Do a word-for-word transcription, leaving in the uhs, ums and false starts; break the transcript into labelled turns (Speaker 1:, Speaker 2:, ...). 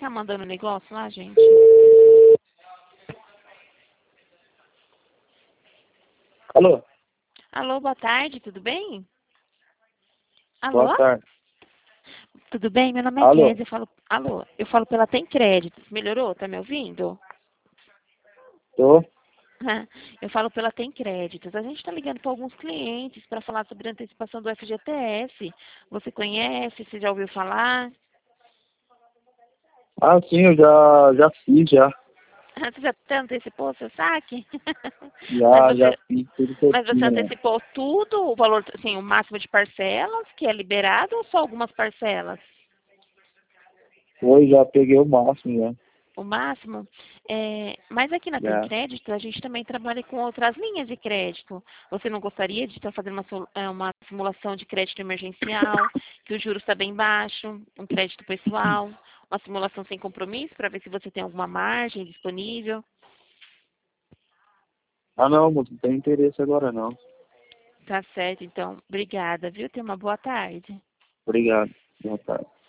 Speaker 1: ficar mandando negócio lá, gente?
Speaker 2: Alô?
Speaker 1: Alô, boa tarde, tudo bem?
Speaker 2: Boa
Speaker 1: Alô?
Speaker 2: tarde.
Speaker 1: Tudo bem? Meu nome é
Speaker 2: Alô?
Speaker 1: Kézia, eu falo... Alô, eu falo pela Tem Créditos. Melhorou? Tá me ouvindo?
Speaker 2: Tô?
Speaker 1: Eu falo pela Tem Créditos. A gente está ligando para alguns clientes para falar sobre a antecipação do F G T S. Você conhece? Você já ouviu falar?
Speaker 2: Ah, sim, eu já, já fiz, já.
Speaker 1: Você já até antecipou o seu saque? Mas
Speaker 2: Já, já
Speaker 1: você,
Speaker 2: fiz tudo que eu
Speaker 1: mas você
Speaker 2: tinha, né?
Speaker 1: antecipou tudo, o valor, assim, o máximo de parcelas que é liberado ou só algumas parcelas?
Speaker 2: Foi, já peguei o máximo, já.
Speaker 1: O máximo? É, mas aqui na Tem
Speaker 2: Já.
Speaker 1: Crédito, a gente também trabalha com outras linhas de crédito. Você não gostaria de estar fazendo uma, sol- é, uma simulação de crédito emergencial, que o juros está bem baixo, um crédito pessoal, uma simulação sem compromisso para ver se você tem alguma margem disponível?
Speaker 2: Ah, não, moço, não tem interesse agora, não.
Speaker 1: Tá certo, então. Obrigada, viu? Tenha uma boa tarde.
Speaker 2: Obrigado. Boa tarde.